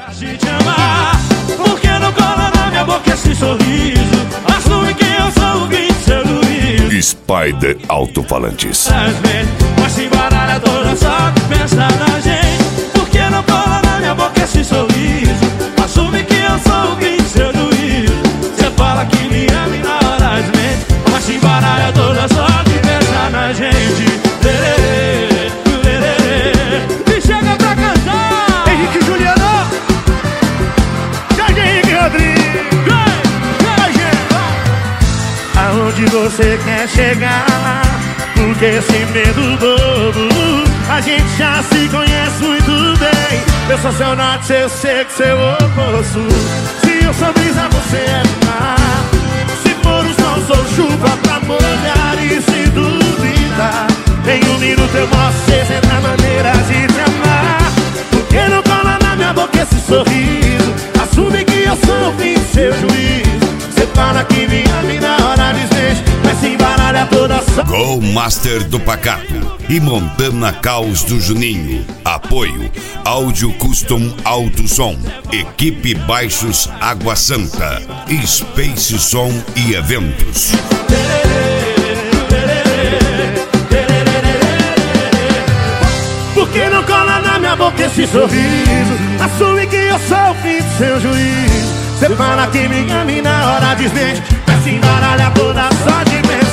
de te amar. Por que não cola na minha boca esse sorriso? Assume que eu sou o vício, seu juízo. Spider Alto-Falantes. Mas se embaralha toda só de pensar na gente. Por que não cola na minha boca esse sorriso? Assume que eu sou o vício, seu juízo. Cê fala que me ama e na hora desmente. Mas se embaralha toda só de pensar na gente. E chega pra cantar Henrique e Juliano, Jardim Henrique Rodrigues. Aonde você quer chegar? Porque esse medo bobo, a gente já se conhece muito bem. Eu sou seu norte, eu sei que seu oposto. Se eu sou brisa, você é mar. Se for o sol, sou chuva pra molhar. E se duvidar, em um minuto eu mostro 60 maneiras de te amar. Por que não cola na minha boca esse sorriso? Assume que eu sou o fim do seu juízo. Você fala que me ama e na hora desmente, mas se embaralha toda só. Go Master do Pacato e Montana Caos do Juninho. Apoio Áudio Custom Alto Som, Equipe Baixos Água Santa, Space Som e Eventos. Por que não cola na minha boca esse sorriso? Assume que eu sou o fim do seu juízo. Você fala que me ama e na hora desmente, mas se embaralha toda só de vez.